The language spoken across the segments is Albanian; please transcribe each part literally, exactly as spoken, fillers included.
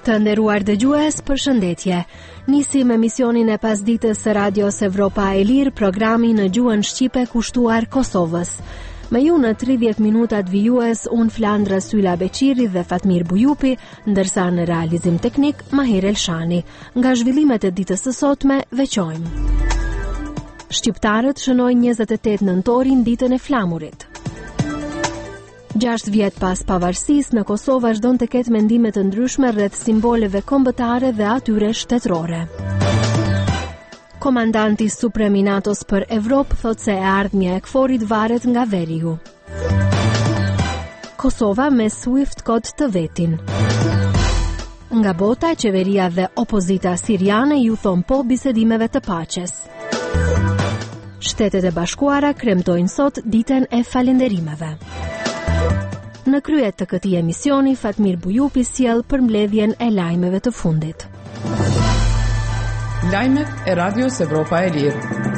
Të nderuar dëgjues, përshëndetje. Nisim emisionin e pasditës së Radios Evropa e Lirë, programi në gjuhën shqipe kushtuar Kosovës. Me ju në tridhjetë minutat vijues, unë Flandra Sylla Beqiri dhe Fatmir Bujupi, ndërsa në realizim teknik Mahir Elshani. Nga zhvillimet e ditës së sotme veçojmë. Shqiptarët shënojnë njëzet e tetë nëntorin ditën e flamurit. Gjashtë vjet pas pavarësisë, në Kosovë vazhdon të ketë mendime të ndryshme rreth simboleve kombëtare dhe atyre shtetërore. Komandanti suprem i NATO-s për Evropë thotë se e ardhmja e KFOR-it varet nga veriu. Kosova me SWIFT kod të vetin. Nga bota, qeveria dhe opozita siriane ju thon po bisedimeve të paqes. Shtetet e Bashkuara kremtojnë sot ditën e falënderimeve. Në krye të këtij emisioni, Fatmir Bujupi sjell përmbledhjen e lajmeve të fundit. Lajmet e Radios Evropa e Lirë.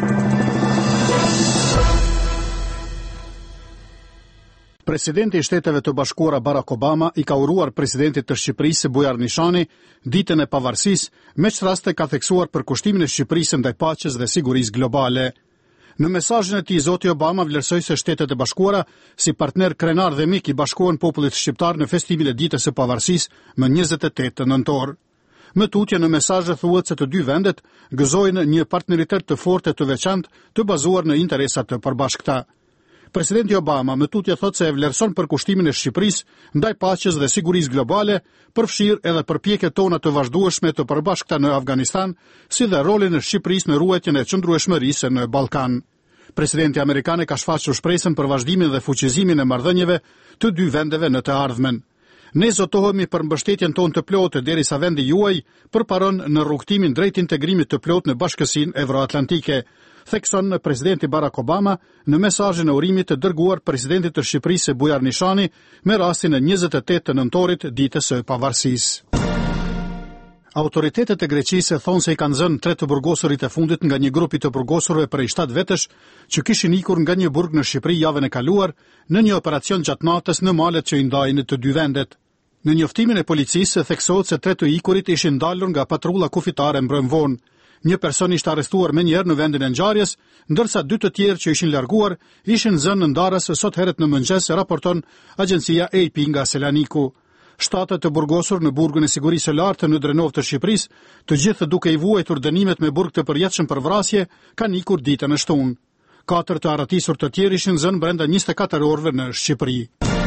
Presidenti i Shteteve të Bashkuara Barack Obama i ka uruar presidentit të Shqipërisë Bujar Nishani ditën e pavarësisë, me që raste ka theksuar për kushtimin e Shqipërisë ndaj paqes dhe sigurisë globale. Në mesazhin e tij, zoti Obama vlerësoi se Shtetet e Bashkuara, si partner krenar dhe mik, i bashkohen popullit shqiptar në festimin e ditës së pavarësisë më njëzet e tetë nëntor. Më tutje në mesazhe thuhet se të dy vendet gëzojnë një partneritet të fortë të veçantë, të bazuar në interesa të përbashkëta. Presidenti Obama më tutje thotë se e vlerëson përkushtimin e Shqipërisë ndaj paqes dhe sigurisë globale, përfshirë edhe përpjekjet tona të vazhdueshme të përbashkëta në Afganistan, si dhe rolin e Shqipërisë në ruajtjen e qëndrueshmërisë në Ballkan. Presidenti amerikan ka shfaqur shpresën për vazhdimin dhe fuqizimin e marrëdhënieve të dy vendeve në të ardhmen. Ne zotohemi për mbështetjen tonë të plotë derisa vendi juaj përparon në rrugtimin drejt integrimit të plotë në Bashkësinë Evroatlantike, thekson presidenti Barack Obama në mesazhin e urimit të dërguar presidentit të Shqipërisë Bujar Nishani me rastin e njëzet e tetë të nëntorit, ditës së pavarësisë. Autoritetet e Greqisë thonë se i kanë zënë tre të burgosurit e fundit nga një grup i të burgosurve prej shtatë vetësh që kishin ikur nga një burg në Shqipëri javën e kaluar në një operacion gjatë natës në malet që i ndajnë të dy vendet. Në njoftimin e policisë theksohet se tre të ikurit ishin dalur nga patrulla kufitare mbrëm vonë. Një person ishte arrestuar menjëherë në vendin e ngjarjes, ndërsa dy të tjerë që ishin larguar ishin zënë në ndarës sot herët në mëngjes, raporton agjencia A P nga Selaniku. Shtatët të burgosur në burgun e sigurisë së lartë në Drenov të Shqipërisë, të gjithë duke i vuajtur dënimet me burg të përjetshëm për vrasje, kanë ikur ditën e shtunë. Katër të arratisur të tjerë ishin zënë brenda njëzet e katër orëve në Shqipëri.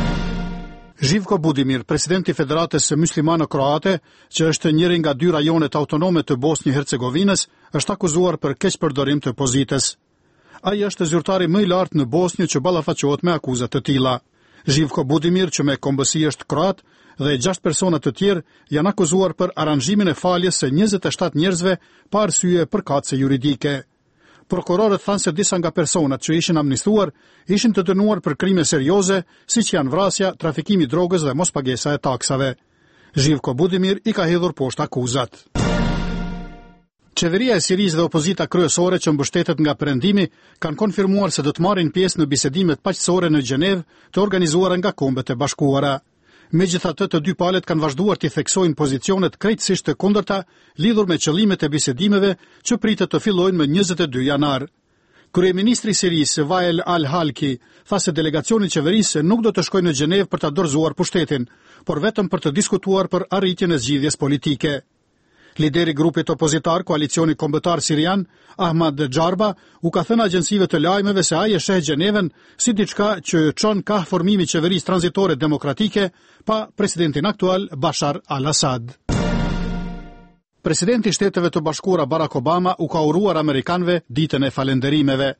Živko Budimir, presidenti i Federatës Muslimano-Kroate, që është njëri nga dy rajonet autonome të Bosnjë-Hercegovinës, është akuzuar për keqpërdorim të pozitës. Ai është zyrtari më i lartë në Bosnjë që ballafaqohet me akuzat të tilla. Živko Budimir, që me kombësi është kroat, dhe gjashtë persona të tjerë janë akuzuar për aranzhimin e faljes së njëzet e shtatë njerëzve pa arsye përkatëse juridike. Prokurorët thanë se disa nga personat që ishin amnistuar ishin të dënuar për krime serioze, siç janë vrasja, trafikimi i drogës dhe mospagesa e taksave. Živko Budimir i ka hedhur poshtë akuzat. Qeveria e Sirisë dhe opozita kryesore që mbështetet nga perëndimi kanë konfirmuar se do të marrin pjesë në bisedimet paqësore në Gjenevë të organizuara nga Kombet e Bashkuara. Megjithatë, të dy palët kanë vazhduar të theksojnë pozicionet krejtësisht të kundërta lidhur me qëllimet e bisedimeve që pritet të fillojnë më njëzet e dy janar. Kryeministri i Sirisë Wael al-Halki tha se delegacioni i qeverisë nuk do të shkojë në Gjenevë për ta dorëzuar pushtetin, por vetëm për të diskutuar për arritjen e zgjidhjes politike. Lideri i grupit opozitar Koalicioni Kombëtar Sirian, Ahmad Xharba, u ka thënë agjencive të lajmeve se ai e sheh Gjeneven si diçka që çon ka formimi i qeverisë tranzitore demokratike pa presidentin aktual Bashar al-Assad. Presidenti i Shteteve të Bashkuara Barack Obama u ka uruar amerikanëve ditën e falënderimeve.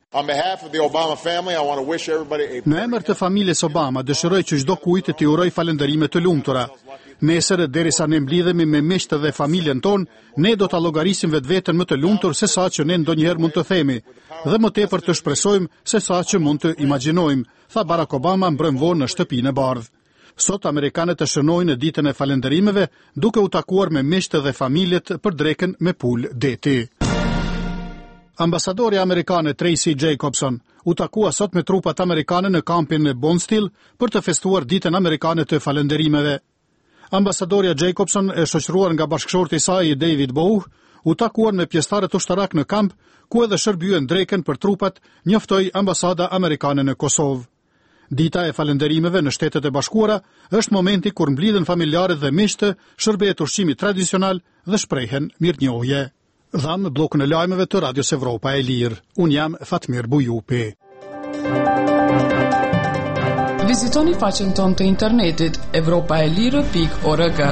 Në emër të familjes Obama dëshiroj që çdo kujt t'i uroj falënderime të lumtura. Nesër, derisa ne mblidhemi me miqtë dhe familjen tonë, ne do ta llogarisim vetveten më të lumtur se sa që ne ndonjëherë mund të themi, dhe më tepër të shpresojmë se sa që mund të imagjinojmë, tha Barack Obama mbrëmvon në shtëpinë e bardhë. Sot amerikanët e shënojnë ditën e falënderimeve duke u takuar me miqtë dhe familjet për drekën me pul deti. Ambasadori amerikane Tracy Jacobson u takua sot me trupat amerikane në kampin e Bondsteel për të festuar ditën amerikane të falënderimeve. Ambasadorja Jacobson e shoqëruar nga bashkëshorti i saj David Bow u takuan me pjesëtarët ushtarak në kamp, ku edhe shërbyen drekën për trupat, njoftoi ambasada amerikane në Kosovë. Dita e falënderimeve në Shtetet e Bashkuara është momenti kur mblidhen familjarët dhe miqtë, shërbehet ushqimi tradicional dhe shprehen mirënjohje. Dham bllokun e lajmeve të Radios Evropa e Lirë. Un jam Fatmir Bujupi. Vizitoni faqen tonë të internetit evropaelire pikë org.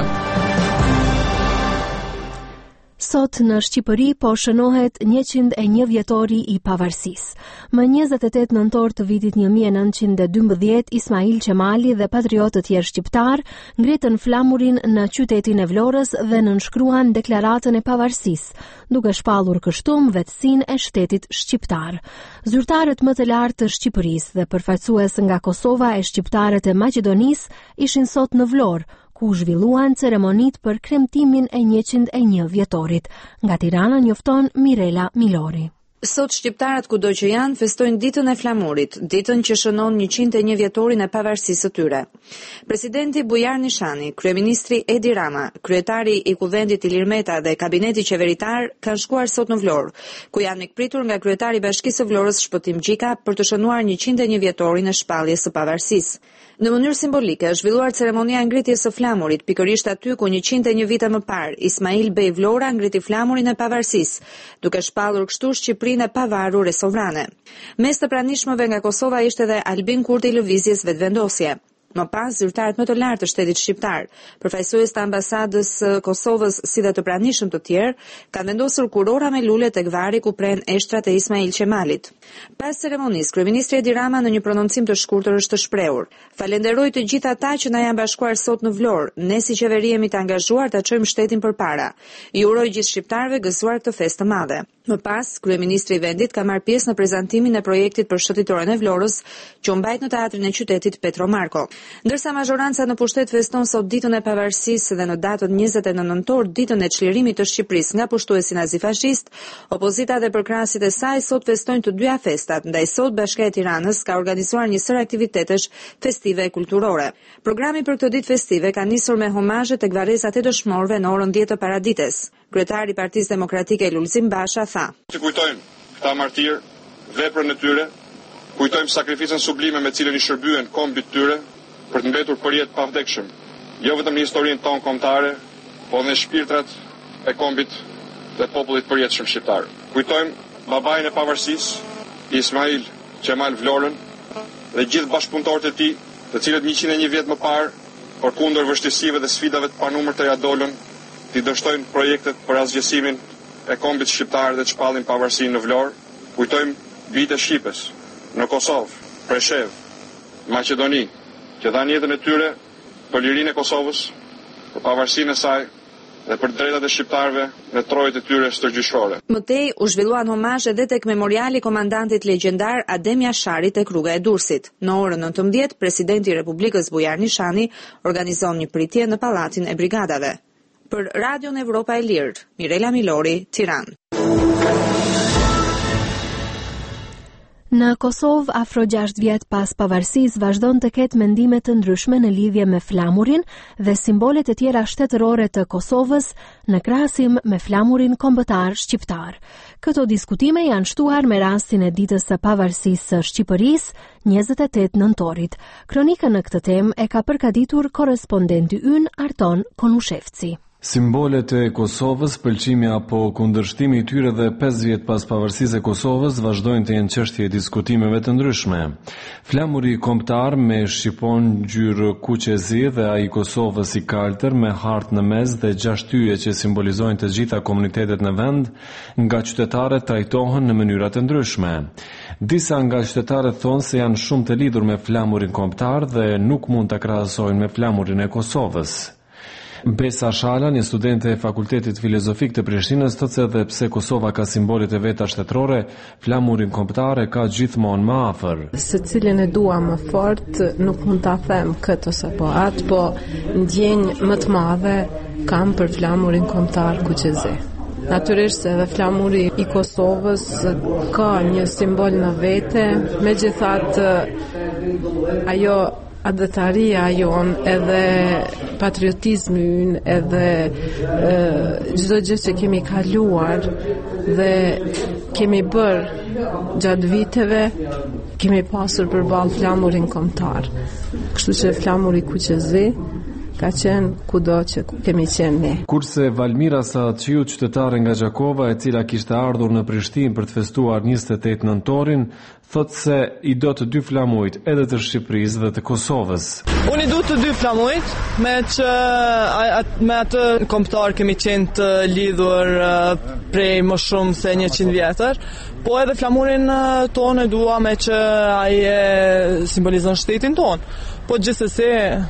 Sot në Shqipëri po shënohet njëqind e një vjetori i pavarësisë. Më njëzet e tetë nëntor të vitit një mijë e nëntëqind e dymbëdhjetë, Ismail Qemali dhe patriotë të tjerë shqiptar ngritën flamurin në qytetin e Vlorës dhe nënshkruan deklaratën e pavarësisë, duke shpallur kështu vetësinë e shtetit shqiptar. Zyrtarët më të lartë të Shqipërisë dhe përfaqësues nga Kosova e shqiptarët e Maqedonisë ishin sot në Vlorë, ku zhvilluan ceremonit për kremtimin e njëqind e një vjetorit. Nga Tirana njofton Mirela Milori. Sot shqiptarët kudo që janë festojnë ditën e flamurit, ditën që shënon njëqind e një vjetorin e pavarësisë së tyre. Presidenti Bujar Nishani, kryeministri Edi Rama, kryetari i Kuvendit Ilir Meta dhe kabineti qeveritar kanë shkuar sot në Vlorë, ku janë mikpritur nga kryetari i Bashkisë së Vlorës Shpëtim Gjika për të shënuar njëqind e një vjetorin e shpalljes së pavarësisë. Në mënyrë simbolike është zhvilluar ceremonia ngritjes së flamurit, pikërisht aty ku njëqind e një vite më parë Ismail Bey Vlora ngriti flamurin e pavarësisë, duke shpallur kështu Shqipërinë e pavarur e sovrane. Mes të pranishmëve nga Kosova ishte edhe Albin Kurti i lëvizjes vetvendosje. Më pas, zyrtarët më të lartë të shtetit shqiptar, përfaqësues të ambasadës Kosovës si dhe të pranishëm të tjerë, kanë vendosur kurora me lule tek vari ku pren eshtrat e Ismail Qemalit. Pas ceremonisë, kryeministri Edi Rama në një prononcim të shkurtër është të shprehur: "Falenderoj të gjithë ata që na janë bashkuar sot në Vlorë. Ne si qeveri jemi të angazhuar ta çojmë shtetin përpara. Ju uroj gjithë shqiptarëve gëzuar këtë festë të madhe." Më pas, kryeministri i vendit ka marrë pjesë në prezantimin e projektit për shëtitoren e Vlorës, që u mbajt në teatrin e qytetit Petro Marko. Ndërsa mazhoranca në pushtet feston sot ditën e pavarësisë dhe në datën njëzet e nëntor nëntor ditën e çlirimit të Shqipërisë nga pushtuesi nazifashist, opozita dhe përkrahasit e saj sot festojnë të dyja festat, ndaj sot Bashkia e Tiranës ka organizuar një sër aktivitetesh festive e kulturore. Programi për këtë ditë festive ka nisur me homazhe tek varrezat e dëshmorëve në orën dhjetë të paradites. Kryetari i Partisë Demokratike Lulzim Basha tha: "Të kujtojmë këta martir, veprën e tyre, kujtojmë sakrificën sublime me cilën i shërbyen kombit tyre për të mbetur përjet pa vdekshëm, jo vetëm në historinë tonë kombëtare, po edhe në shpirtrat e kombit dhe popullit përjetshëm shqiptar. Kujtojmë babain e pavarësisë, Ismail Qemal Vlorën, dhe gjithë bashkëpunëtorët e tij, të cilët njëqind e një vjet më parë, përkundër vështirësive dhe sfidave të panumër të ja dolën, t'i dështojnë projektet për asgjësimin e kombit shqiptar dhe të shpallin pavarësinë në Vlorë. Kujtojmë bijtë e Shqipës në Kosovë, Preshev, Maqedoni, që dhanë jetën e tyre për lirinë e Kosovës, për pavarësinë e saj dhe për drejtat e shqiptarëve në trojët e tyre stërgjyshore. Mëtej u zhvilluan homazh edhe tek memoriali komandantit legjendar Adem Jasharit tek rruga e Durrësit. Në orën nëntëmbëdhjetë, presidenti i Republikës Bujar Nishani organizon një pritje në pallatin e brigadave. Për Radion Evropa e Lirë, Mirela Milori, Tiranë. Në Kosovë, afro gjashtë vjet pas pavarësisë, vazhdon të ketë mendime të ndryshme në lidhje me flamurin dhe simbolet e tjera shtetërore të Kosovës në krahasim me flamurin kombëtar shqiptar. Këto diskutime janë shtuar me rastin e ditës së pavarësisë së Shqipërisë, njëzet e tetë nëntorit. Kronikën në këtë temë e ka përgatitur korrespondenti ynë Arton Konushevci. Simbolet e Kosovës, pëlqimi apo kundërshtimi i tyre dhe pesë vjet pas pavarësisë e Kosovës vazhdojnë të jenë çështje e diskutimeve të ndryshme. Flamuri kombëtar me shqipon ngjyrë kuqezi dhe ai i Kosovës i kaltër me hartë në mes dhe gjashtë yje që simbolizojnë të gjitha komunitetet në vend, nga qytetarët trajtohen në mënyra të ndryshme. Disa nga qytetarët thonë se janë shumë të lidhur me flamurin kombëtar dhe nuk mund ta krahasojnë me flamurin e Kosovës. Besa Shala, një studente e Fakultetit Filozofik të Prishtinës, thotë se edhe pse Kosova ka simbolet e veta shtetërore, flamurin kombëtar e ka gjithmonë më afër. Se cilin e dua më fort, nuk mund ta them këtë ose po atë, po ndjenjë më të madhe kam për flamurin kombëtar kuqezi. Natyrisht edhe flamuri i Kosovës ka një simbol në vete, megjithatë ajo adetaria jonë edhe patriotizmi ynë edhe çdo gjë që kemi kaluar dhe kemi bërë gjatë viteve kemi pasur përballë flamurin kombëtar. Kështu që flamuri Kuqezi ka qenë kudo që kemi qenë ne. Kurse Valmira Saatqiu, qytetare nga Gjakova, e cila kishte ardhur në Prishtinë për të festuar njëzet e tetë nëntorin, thotë se i do të dy flamurit edhe të Shqipërisë dhe të Kosovës. Unë i du të dy flamurit, me që me atë kombëtar kemi qenë të lidhur prej më shumë se njëqind vjetër, po edhe flamurin tonë e dua me që ai e simbolizon shtetin tonë. Po gjithsesi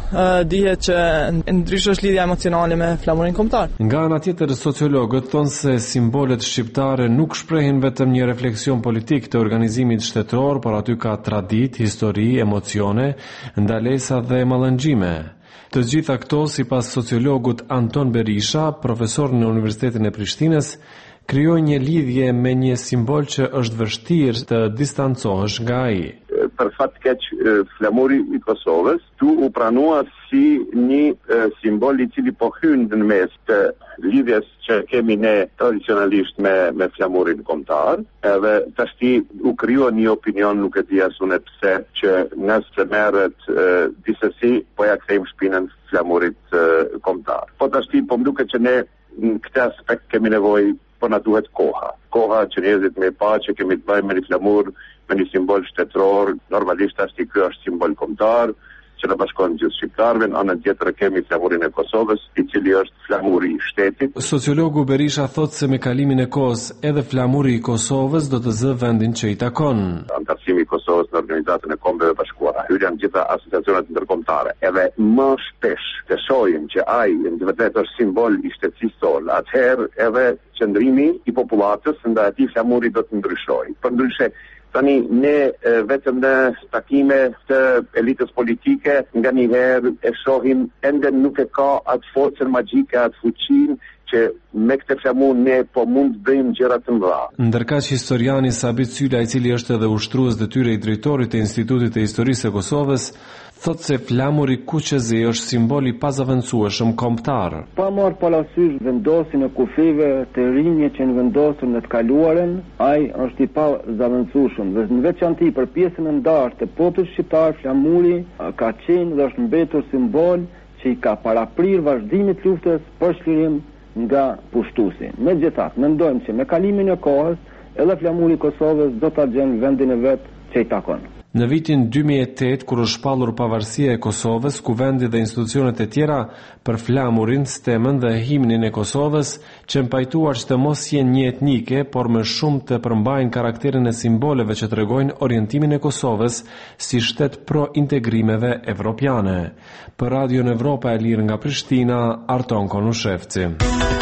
dihet që ndryshe është lidhja emocionale me flamurin kombëtar. Nga ana tjetër, sociologët thonë se simbolet shqiptare nuk shprehin vetëm një refleksion politik të organizimit shtetëror, por aty ka tradit, histori, emocione, ndalesa dhe mallëngjime. Të gjitha këto, sipas sociologut Anton Berisha, profesor në Universitetin e Prishtinës, krijojnë një lidhje me një simbol që është vështirë të distancohesh nga ai. Për fat keq, flamuri i Kosovës tu u pranua si një e, simbol i cili po hyn në mes të lidhjes që kemi ne tradicionalisht me me flamurin kombëtar, edhe tashti u krijua një opinion, nuk e di as unë pse, që nëse merret disesi po ja kthejmë shpinën flamurit kombëtar. Po tashti po më duket që ne në këtë aspekt kemi nevojë, po na duhet koha. Koha që njerëzit me pa që kemi të bëjmë me një flamur, me një simbol shtetëror, normalisht ashti ky është simbol kombëtar, që në bashkon gjithë shqiptarëve, në anën tjetër kemi flamurin e Kosovës, i cili është flamuri i shtetit. Sociologu Berisha thotë se me kalimin e kohës edhe flamuri i Kosovës do të zë vendin që i takon. Antarësimi i Kosovës në Organizatën e Kombeve Bashkuara, hyrja në gjitha asociacionet ndërkombëtare, edhe më shpesh të shohim që ai në vërtet është simbol i shtetësisë tonë, atëherë edhe qëndrimi i popullatës ndaj atij flamuri do të ndryshojë. Përndryshe, tani ne vetëm në takime të elitës politike nga njëherë e shohim ende nuk e ka atë forcën magjike, atë fuqinë që me këtë flamur ne po mund të bëjmë gjëra të mëdha. Ndërkaq historiani Sabit Syla, i cili është edhe ushtrues detyre i drejtorit të Institutit të Historisë së Kosovës, thotë se flamuri Kuqezi është simbol i pazaventësueshëm kombëtar. Pa marrë parasysh vendosin e kufive të rinje që në vendosur në të kaluarën, ai është i pazaventësueshëm dhe në veçanti për pjesën e ndarë të popullit shqiptar, flamuri ka qenë dhe është mbetur simbol që i ka paraprir vazhdimit luftës për çlirim nga pushtuesi. Megjithatë, mendojmë që me kalimin e kohës, edhe flamuri i Kosovës do ta gjejë vendin e vet që i takon. Në vitin dy mijë e tetë, kur është shpallur pavarësia e Kosovës, kuvendi dhe institucionet e tjera për flamurin, stemën dhe himnin e Kosovës, që mpajtuar që të mos jenë një etnike, por më shumë të përmbajnë karakterin e simboleve që tregojnë orientimin e Kosovës si shtet pro-integrimeve evropiane. Për Radio Evropa e Lirë nga Prishtina, Arton Konushevci.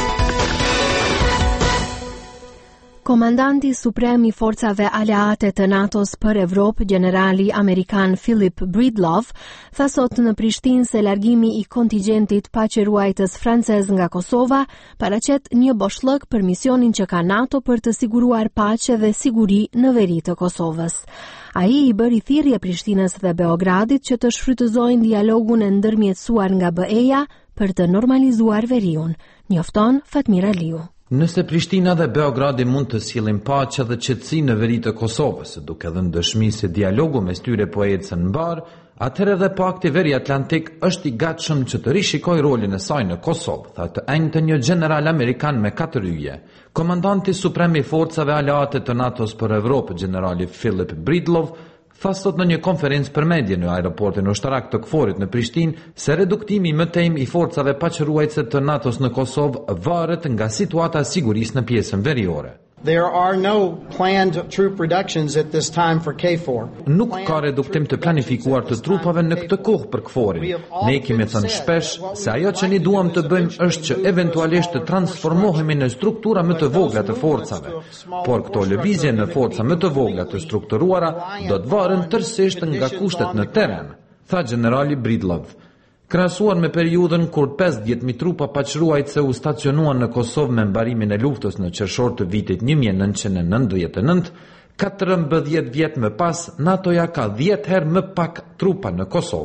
Komandanti suprem i forcave aleate të NATO-s për Evropë, generali amerikan Philip Breedlove, tha sot në Prishtinë se largimi i kontingjentit paqëruajtës francez nga Kosova paraqet një boshllëk për misionin që ka NATO për të siguruar paqe dhe siguri në veri të Kosovës. Ai i bëri thirrje Prishtinës dhe Beogradit që të shfrytëzojnë dialogun e ndërmjetësuar nga B E-ja për të normalizuar veriun. Njofton Fatmira Liu. Nëse Prishtina dhe Beogradi mund të sjellin paqe dhe qetësi në veri të Kosovës, duke dhënë dëshmi se dialogu mes tyre po ecën mbar, atëherë edhe Pakti Veri Atlantik është i gatshëm që të rishikojë rolin e saj në Kosovë, tha të enjtë një general amerikan me katër yje. Komandanti suprem i forcave aleate të NATO-s për Evropë, generali Philip Breedlove, tha sot në një konferencë për media në aeroportin ushtarak të Kforit në Prishtinë se reduktimi më tej i forcave paqëruajtëse të NATO-s në Kosovë varet nga situata e sigurisë në pjesën veriore. There are no planned troop reductions at this time for K F O R. Nuk ka reduktim të planifikuar të trupave në këtë kohë për Kforin. Ne kemi thënë shpesh se ajo që ne duam të bëjmë është që eventualisht të transformohemi në struktura më të vogla të forcave. Por këto lëvizje në forca më të vogla të strukturuara do të varen tërësisht nga kushtet në teren, tha generali Breedlove. Krahasuar me periudhën kur pesëdhjetë mijë trupa paqëruajtëse u stacionuan në Kosovë me mbarimin e luftës në qershor të vitit një mijë e nëntëqind e nëntëdhjetë e nëntë, katërmbëdhjetë vjet më pas, NATO-ja ka dhjetë herë më pak trupa në Kosovë.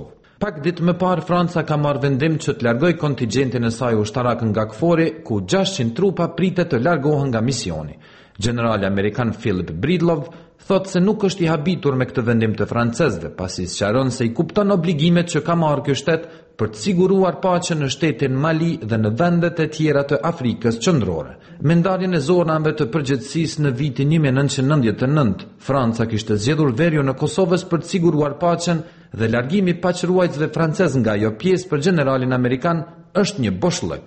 Pak ditë më parë Franca ka marrë vendim që të largoj kontingjentin e saj ushtarak nga KFOR-i, ku gjashtëqind trupa pritet të largohen nga misioni. Generali amerikan Philip Breedlove thotë se nuk është i habitur me këtë vendim të francezëve, pasi sqaron se i kupton obligimet që ka marrë ky shtet për të siguruar paqen në shtetin Mali dhe në vendet e tjera të Afrikës qendrore. Me ndarjen e zonave të përgjithësisë në vitin një mijë e nëntëqind e nëntëdhjetë e nëntë, Franca kishte zgjedhur verju në Kosovës për të siguruar paqen dhe largimi i paqëruajtësve francezë nga ajo pjesë për generalin amerikan është një boshllëk.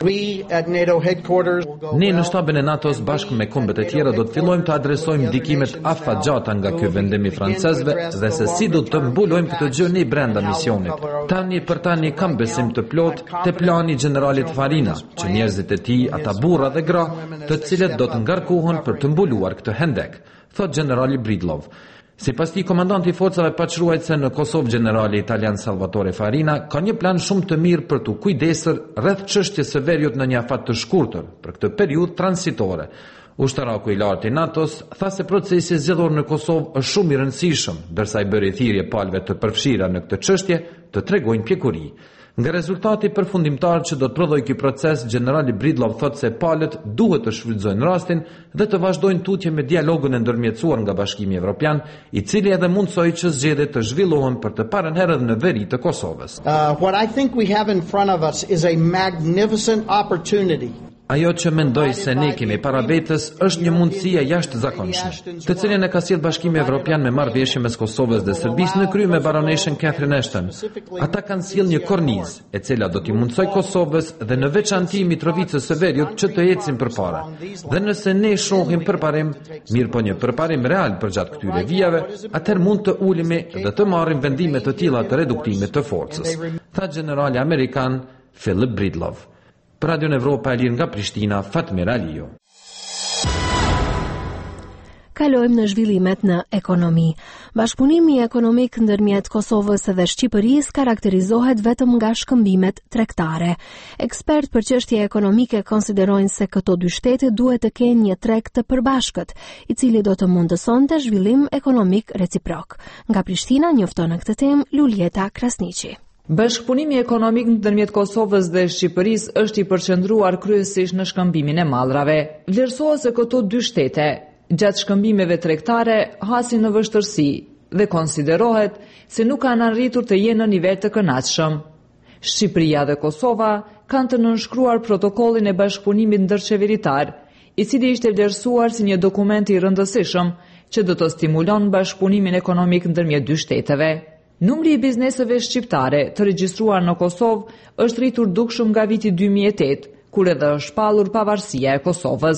Ne në shtabin e NATO-s bashkë me kombet e tjera do të fillojmë të adresojmë ndikimet afatgjata nga ky vendim i francezëve dhe se si do të mbulojmë këtë gjë ne brenda misionit. Tani për tani kam besim të plot te plani i generalit Farina, që njerëzit e tij, ata burra dhe gra, të cilët do të ngarkohen për të mbuluar këtë hendek, thot generali Breedlove. Sipas tij, komandanti i forcave paqëruajtëse në Kosovë, generali italian Salvatore Farina, ka një plan shumë të mirë për të kujdesur rreth çështjes së veriut në një afat të shkurtër, për këtë periudhë transitore. Ushtaraku i lartë i NATO-s tha se procesi zgjedhor në Kosovë është shumë i rëndësishëm, ndërsa i bëri thirrje palëve të përfshira në këtë çështje të tregojnë pjekuri. Nga rezultati përfundimtar që do të prodhoj ky proces, generali Breedlove thotë se palët duhet të shfrytëzojnë rastin dhe të vazhdojnë tutje me dialogun e ndërmjetësuar nga Bashkimi Evropian, i cili edhe mundsoi që zgjedhjet të zhvillohen për të parën herë në veri të Kosovës. Uh, what I think we have in front of us is a magnificent opportunity. Ajo që mendoj se ne kemi para vetës është një mundësi e jashtëzakonshme, të cilën e ka sjellë Bashkimi Evropian me marrëveshje mes Kosovës dhe Serbisë në krye me baroneshën Catherine Ashton. Ata kanë sjellë një kornizë, e cila do t'i mundsoj Kosovës dhe në veçanti Mitrovicës së Veriut që të ecin përpara. Dhe nëse ne shohim përparim, mirë po një përparim real përgjatë këtyre vijave, atëherë mund të ulemi dhe të marrim vendime të tilla të reduktimit të forcës, tha generali amerikan Philip Breedlove. Për Radio Evropa e Lirë nga Prishtina, Fatmir Aliu. Kalojmë në zhvillimet në ekonomi. Bashkëpunimi ekonomik ndërmjet Kosovës dhe Shqipërisë karakterizohet vetëm nga shkëmbimet tregtare. Ekspert për çështje ekonomike konsiderojnë se këto dy shtete duhet të kenë një treg të përbashkët, i cili do të mundësonte zhvillim ekonomik reciprok. Nga Prishtina njofton në këtë temë Lulieta Krasniqi. Bashkëpunimi ekonomik ndërmjet Kosovës dhe Shqipërisë është i përqendruar kryesisht në shkëmbimin e mallrave. Vlerësohet se këto dy shtete gjatë shkëmbimeve tregtare hasin në vështirësi dhe konsiderohet se nuk kanë arritur të jenë në nivel të kënaqshëm. Shqipëria dhe Kosova kanë të nënshkruar protokollin e bashkëpunimit ndërqeveritar, i cili ishte vlerësuar si një dokument i rëndësishëm që do të stimulon bashkëpunimin ekonomik ndërmjet dy shteteve. Numri i bizneseve shqiptare të regjistruar në Kosovë është rritur dukshëm nga viti dy mijë e tetë, kur edhe është shpallur pavarësia e Kosovës.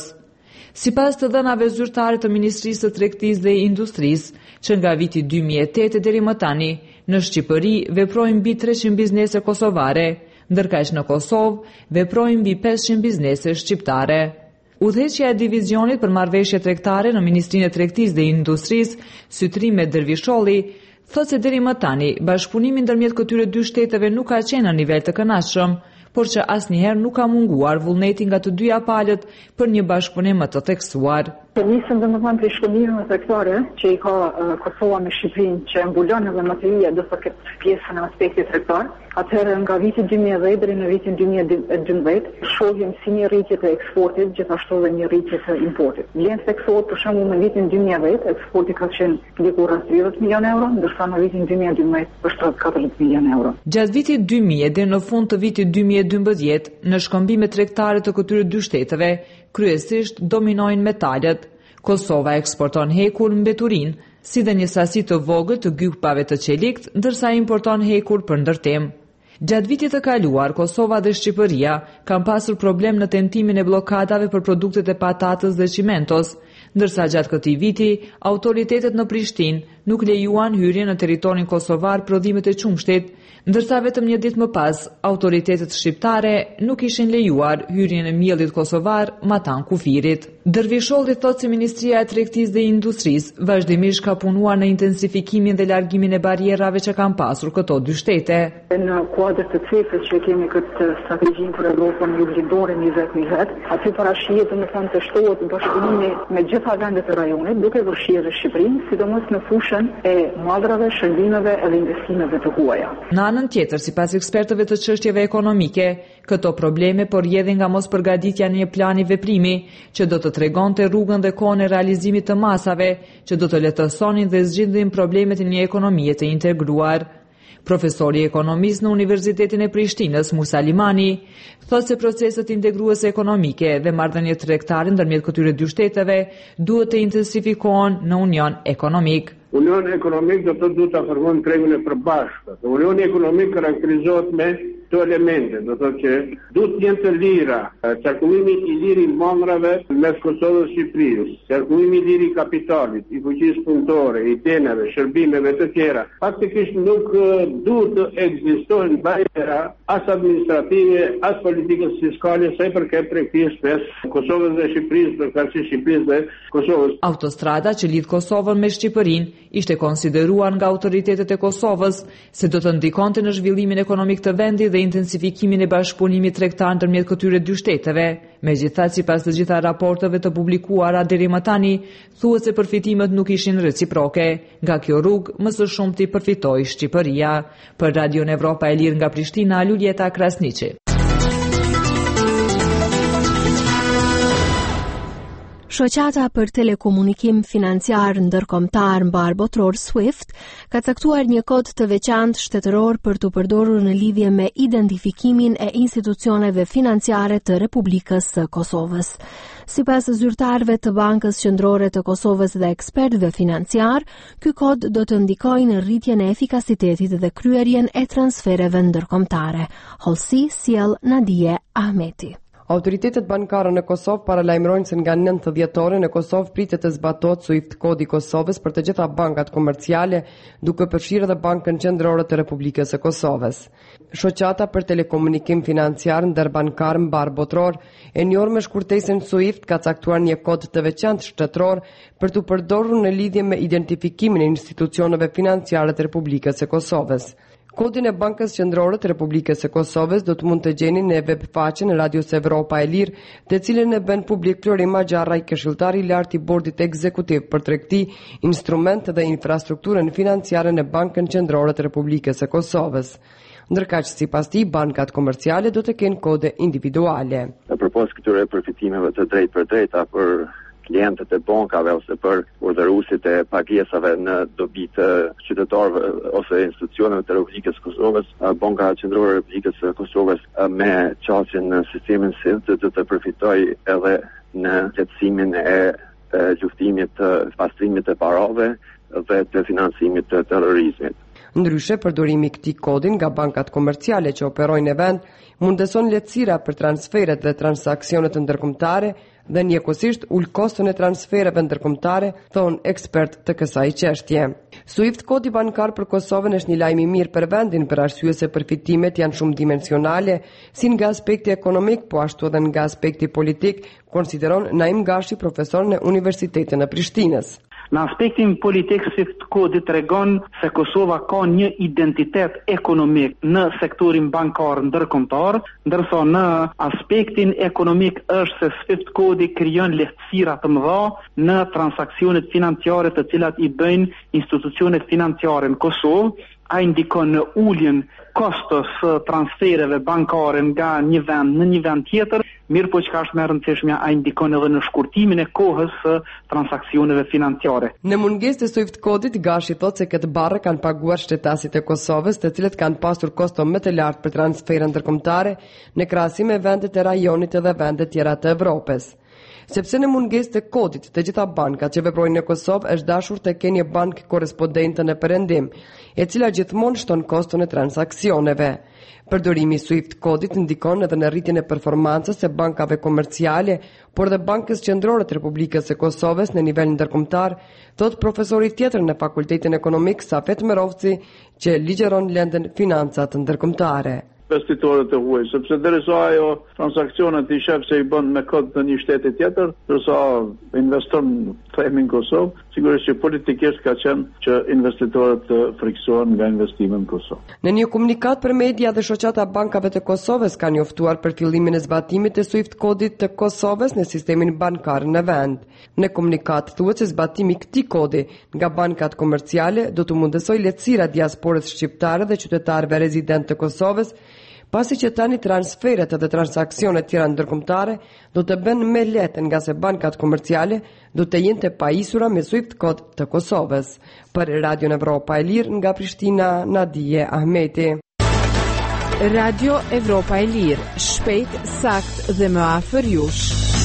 Sipas të dhënave zyrtare të Ministrisë së Tregtisë dhe Industrisë, që nga viti dy mijë e tetë deri më tani, në Shqipëri veprojnë mbi treqind biznese kosovare, ndërkaq në Kosovë veprojnë mbi pesëqind biznese shqiptare. Udhëheqja e divizionit për marrëveshje tregtare në Ministrinë e Tregtisë dhe Industrisë, Sytrime Dervisholli, thotë se deri më tani bashkëpunimi ndërmjet këtyre dy shteteve nuk ka qenë në nivel të kënaqshëm, por që asnjëherë nuk ka munguar vullneti nga të dyja palët për një bashkëpunim më të theksuar. Nisëm domethënë për shkëmbimeve tregtare që i ka uh, Kosova me Shqipërinë, që mbulon edhe më të rria do të ketë pjesën e aspektit tregtar. Atëherë nga viti dy mijë e dhjetë deri në vitin dy mijë e dymbëdhjetë shohim si një rritje të eksportit, gjithashtu edhe një rritje të importit. Vlerë theksore për shembull në vitin dy mijë e dhjetë eksporti ka qenë diku rreth tridhjetë milionë euro, ndërsa në vitin dy mijë e dymbëdhjetë është rreth katërdhjetë milionë euro. Gjatë vitit dy mijë deri në fund të vitit dy mijë e dymbëdhjetë, në shkëmbimet tregtare të këtyre dy shteteve, kryesisht dominojnë metalet. Kosova eksporton hekur mbeturin, si dhe një sasi të vogël të gypave të qelikt, ndërsa importon hekur për ndërtim. Gjatë vitit të kaluar, Kosova dhe Shqipëria kanë pasur problem në tentimin e blokadave për produktet e patatës dhe qimentos, ndërsa gjatë këtij viti, autoritetet në Prishtinë nuk lejuan hyrjen në territorin kosovar prodhimet e qumshtit, ndërsa vetëm një ditë më pas, autoritetet shqiptare nuk ishin lejuar hyrjen e miellit kosovar matan kufirit. Dervisholli thotë se Ministria e Tregtisë dhe Industrisë vazhdimisht ka punuar në intensifikimin dhe largimin e barierave që kanë pasur këto dy shtete. Në kuadër të cifrës që kemi këtë strategjinë për Evropën juglindore njëzet njëzet, aty parashihet domethënë të shtohet bashkëpunimi me gjithë gjitha vendet e rajonit, duke vështirë Shqipërinë, sidomos në fushën e madrave, shërbimeve edhe investimeve të huaja. Në anën tjetër, sipas ekspertëve të çështjeve ekonomike, këto probleme porrjedhin nga mospërgatitja në një plani veprimi që do të tregonte rrugën dhe kohën e realizimit të masave që do të lehtësonin dhe zgjidhin problemet në një ekonomie të integruar. Profesori ekonomist në Universitetin e Prishtinës, Musa Limani, thotë se proceset integruese ekonomike dhe marrëdhëniet tregtare ndërmjet këtyre dy shteteve duhet të intensifikohen në union ekonomik. Unioni ekonomik do të duhet të afërmojmë tregun e përbashkët. Unioni ekonomik karakterizohet me këto elemente, do të thotë që duhet të jenë të lira, qarkullimi i lirë i mangrave mes Kosovës dhe Shqipërisë, qarkullimi i lirë i kapitalit, i fuqisë punëtore, i denave, shërbimeve të tjera. Faktikisht nuk duhet të ekzistojnë barriera as administrative, as politikës fiskale, sa i përket tregtisë mes Kosovës dhe Shqipërisë, përkatësisht Shqipërisë dhe Kosovës. Autostrada që lidh Kosovën me Shqipërinë ishte konsideruar nga autoritetet e Kosovës se do të ndikonte në zhvillimin ekonomik të vendit dhe intensifikimin e bashkëpunimit tregtar ndërmjet këtyre dy shteteve. Megjithatë, sipas të gjitha raporteve të publikuara deri më tani, thuhet se përfitimet nuk ishin reciproke. Nga kjo rrugë, më së shumti përfitoi Shqipëria. Për Radion Evropa e Lirë nga Prishtina, Luljeta Krasniqi. Shoqata për telekomunikim financiar ndërkombëtar mbar botror SWIFT ka caktuar një kod të veçantë shtetëror për të përdorur në lidhje me identifikimin e institucioneve financiare të Republikës së Kosovës. Sipas zyrtarëve të Bankës Qendrore të Kosovës dhe ekspertëve financiar, ky kod do të ndikojë në rritjen e efikasitetit dhe kryerjen e transfereve ndërkombëtare. Hollësi sjell Nadije Ahmeti. Autoritetet bankare në Kosovë paralajmërojnë se nga nëntë dhjetore në Kosovë pritet të zbatohet SWIFT kodi i Kosovës për të gjitha bankat komerciale, duke përfshirë edhe Bankën Qendrore të Republikës së Kosovës. Shoqata për telekomunikim financiar ndërbankar mbar botror, e njohur me shkurtesën SWIFT, ka caktuar një kod të veçantë shtetëror për të përdorur në lidhje me identifikimin e institucioneve financiare të Republikës së Kosovës. Kodin e Bankës Qendrore të Republikës së Kosovës do të mund të gjeni në webfaqen e Radios Evropa e Lirë, të cilën e bën publik Florima Gjarraj, këshilltari i lartë i bordit ekzekutiv për tregti, instrumente dhe infrastrukturën financiare në Bankën Qendrore të Republikës së Kosovës. Ndërkaq sipas tij, bankat komerciale do të kenë kode individuale. Në përpos këtyre përfitimeve të drejtë për drejta për klientët e bankave ose për urdhëruesit e pagesave në dobi të qytetarëve ose institucioneve të Republikës së Kosovës, Banka Qendrore e Republikës së Kosovës me qasjen në sistemin SWIFT do të përfitojë edhe në lehtësimin e luftimit të pastrimit të parave dhe të financimit të terrorizmit. Ndryshe, përdorimi i këtij kodi nga bankat komerciale që operojnë në vend mundeson lehtësira për transferet dhe transaksionet ndërkombëtare dhe njëkohësisht ul koston e transfereve ndërkombëtare, thon ekspert të kësaj çështje. SWIFT kodi bankar për Kosovën është një lajm i mirë për vendin për arsye se përfitimet janë shumë dimensionale, si nga aspekti ekonomik, po ashtu edhe nga aspekti politik, konsideron Naim Gashi, profesor në Universitetin e Prishtinës. Në aspektin politik, SWIFT kodi tregon se Kosova ka një identitet ekonomik në sektorin bankar ndërkombëtar, ndërsa në aspektin ekonomik është se SWIFT kodi krijon lehtësira të mëdha në transaksionet financiare të cilat i bëjnë institucionet financiare në Kosovë. Ai ndikon në uljen kostos transfereve bankare nga një vend në një vend tjetër, mirë po çka është më e rëndësishme, ai ndikon edhe në shkurtimin e kohës së transaksioneve financiare. Në mungesë të SWIFT kodit, Gashi thotë se këtë barrë kanë paguar shtetasit e Kosovës, të cilët kanë pasur kosto më të lartë për transfere ndërkombëtare në krahasim me vendet e rajonit edhe vendet tjera të Evropës. Sepse në mungesë të kodit, të gjitha bankat që veprojnë në Kosovë është dashur të kenë një bankë korrespondente në perëndim, e cila gjithmonë shton koston e transaksioneve. Përdorimi i SWIFT kodit ndikon edhe në rritjen e performancës së bankave komerciale, por dhe Bankës Qendrore të Republikës së Kosovës në nivel ndërkombëtar, thot profesori tjetër në Fakultetin Ekonomik Safet Merovci, që ligjeron lëndën financat ndërkombëtare. investitorët e huaj, sepse derisa ajo transaksionet i shef se i bën me kod të një shteti tjetër, derisa investon themi në Kosovë, sigurisht që politikisht ka qenë që investitorët të friksohen nga investime në Kosovë. Në një komunikat për media dhe shoqata bankave të Kosovës kanë njoftuar për fillimin e zbatimit të Swift kodit të Kosovës në sistemin bankar në vend. Në komunikat thuhet se zbatimi i këtij kodi nga bankat komerciale do të mundësoj lehtësira diasporës shqiptare dhe qytetarëve rezident të Kosovës, pasi që tani transferet dhe transaksionet tjera ndërkombëtare do të bëhen më lehtë nga se bankat komerciale do të jenë të pajisura me Swift kod të Kosovës. Për Radio Evropa e Lirë nga Prishtina, Nadije Ahmeti. Radio Evropa e Lirë, shpejt, sakt dhe më afër jush.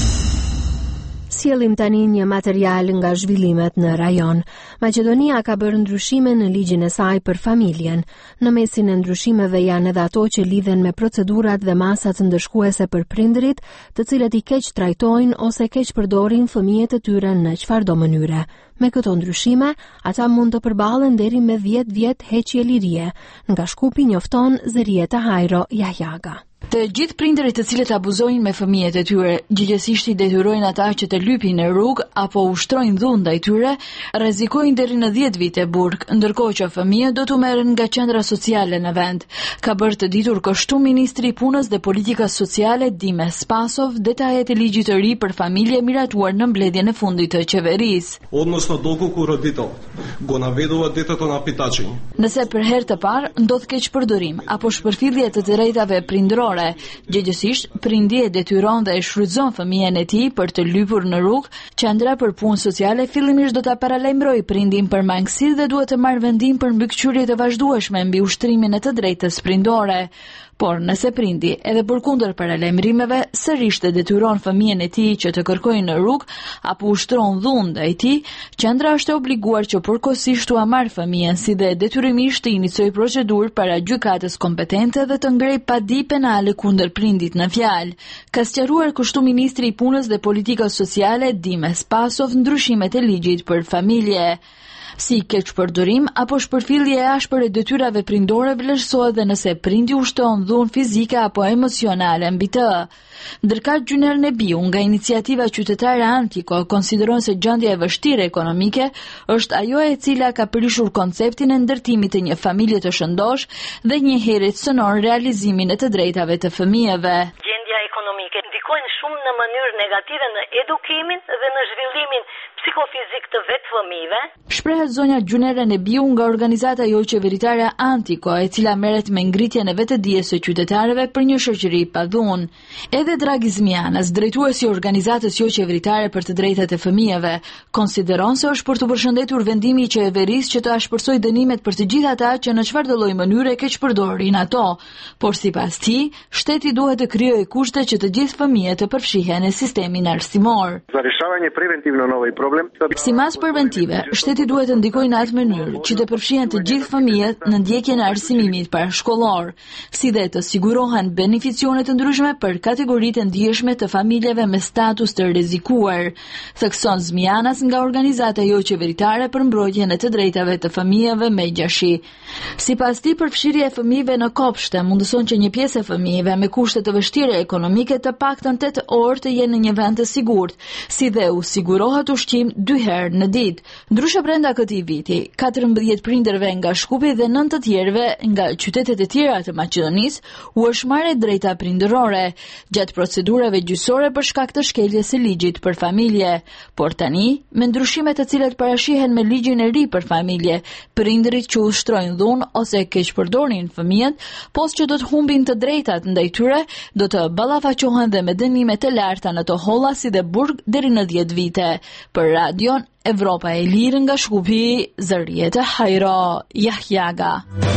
Sjellim tani një material nga zhvillimet në rajon. Maqedonia ka bërë ndryshime në ligjin e saj për familjen. Në mesin e ndryshimeve janë edhe ato që lidhen me procedurat dhe masat ndëshkuese për prindërit, të cilët i keq trajtojnë ose keq përdorin fëmijët e tyre në çfarëdo mënyre. Me këto ndryshime, ata mund të përballen deri me dhjetë vjet heqje lirie. Nga Shkupi njofton Zerieta Hajro Jahjaga. Të gjithë prindërit të cilët abuzojnë me fëmijët e tyre, gjithsesi i detyrojnë ata që të lypin në rrugë apo ushtrojnë dhunë ndaj tyre, rrezikojnë deri në dhjetë vite burg, ndërkohë që fëmijët do të merren nga qendra sociale në vend. Ka bërë të ditur kështu ministri i Punës dhe Politikës Sociale Dime Spasov detajet e ligjit të ri për familje miratuar në mbledhjen e fundit të qeverisë. Odnosno dоколку родителот го наведува детето на питачење. Nëse për herë të parë ndodh keqpërdorim apo shpërfillje të drejtave prindërore, gjëgjësisht prindi e detyron dhe e shfrytëzon fëmijën e tij për të lypur në rrugë, qendra për punë sociale fillimisht do ta paralajmërojë prindin për mangësi dhe duhet të marrë vendim për mbikëqyrje të vazhdueshme mbi ushtrimin e të drejtës prindore. Por nëse prindi, edhe përkundër paralajmërimeve, sërish të detyron fëmijën e tij që të kërkojë në rrugë apo ushtron dhunë ndaj tij, qendra është e obliguar që përkohësisht t'ua marrë fëmijën, si dhe detyrimisht të inicojë procedurë para gjykatës kompetente dhe të ngrejë padi penale kundër prindit në fjalë. Ka sqaruar kështu ministri i Punës dhe Politikës Sociale Dime Spasov ndryshimet e ligjit për familje. Si keqpërdorim apo shpërfillje e ashpër e detyrave prindore vlerësohet dhe nëse prindi ushton dhunë fizike apo emocionale mbi të. Ndërka Gjynel Nebiu nga iniciativa qytetare Antiko konsideron se gjendja e vështirë ekonomike është ajo e cila ka prishur konceptin e ndërtimit të një familje të shëndosh dhe njëherë cënon realizimin e të drejtave të fëmijëve. Gjendja ekonomike ndikojnë shumë në mënyrë negative në edukimin dhe në zhvillimin psikofizik të vetë fëmijëve. Shprehet zonja Gjynel Nebiu nga organizata jo qeveritare Antiko, e cila merret me ngritjen e vetëdijes së qytetarëve për një shoqëri pa dhunë. Edhe Dragi Zmianas, drejtuesi i organizatës jo qeveritare për të drejtat e fëmijëve, konsideron se është për të përshëndetur vendimi i qeverisë që të ashpërsojë dënimet për të gjithë ata që në çfarëdo lloj mënyre keqpërdorin ato. Por sipas tij, shteti duhet të krijojë kushte që të gjithë fëmijët të përfshihen në sistemin arsimor. Za rješavanje preventivno na ovaj problem. Si mas preventive, shteti duhet të ndikojë në atë mënyrë që të përfshihen të gjithë fëmijët në ndjekjen e arsimimit parashkollor, si dhe të sigurohen beneficione të ndryshme për kategoritë e ndjeshme të familjeve me status të rrezikuar, thekson Zmianas nga organizata jo qeveritare për mbrojtjen e të drejtave të fëmijëve me gjashi. Sipas tij, përfshirja e fëmijëve në kopshte mundëson që një pjesë e fëmijëve me kushte të vështira ekonomike të paktën tetë orë të jenë në një vend të sigurt, si dhe u sigurohet ushqim dy herë në ditë. Ndryshe brenda këtij viti, katërmbëdhjetë prindërve nga Shkupi dhe nëntë të tjerëve nga qytetet e tjera të Maqedonisë u është marrë drejta prindërore gjatë procedurave gjyqësore për shkak të shkeljes së ligjit për familje. Por tani, me ndryshimet të cilat parashihen me ligjin e ri për familje, prindërit që ushtrojnë dhunë ose keqpërdorin fëmijët, post që do të humbin të drejtat ndaj tyre, do të ballafaqohen dhe me dënime të larta në të holla si dhe burg deri në dhjetë vite. Për Radion Evropa e Lirë nga Shkupi, Zerieta Hajro Jahjaga.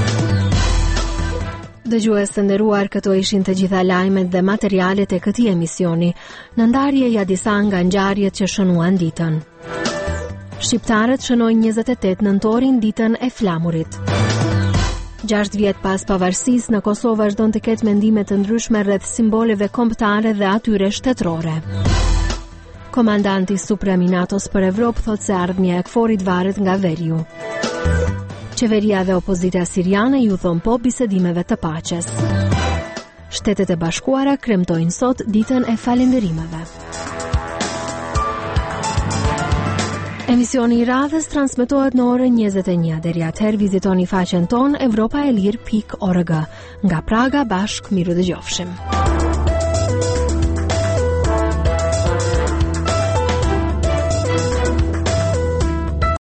Dëgjues të nderuar, këto ishin të gjitha lajmet dhe materialet e këtij emisioni. Në ndarje ja disa nga ngjarjet që shënuan ditën. Shqiptarët shënojnë njëzet e tetë nëntorin ditën e flamurit. Gjashtë vjet pas pavarësisë, në Kosovë vazhdon të ketë mendime të ndryshme rreth simboleve kombëtare dhe atyre shtetërore. Komandanti suprem i NATO-s për Evropë thotë se ardhmja e KFOR-it varet nga veriu. Qeveria dhe opozita siriane ju thon po bisedimeve të paqes. Shtetet e Bashkuara kremtojnë sot ditën e falënderimeve. Emisioni i radhës transmetohet në orën njëzet e një. Deri atëherë vizitoni faqen tonë evropaelir pikë org. Nga Praga bashk miru dëgjofshim.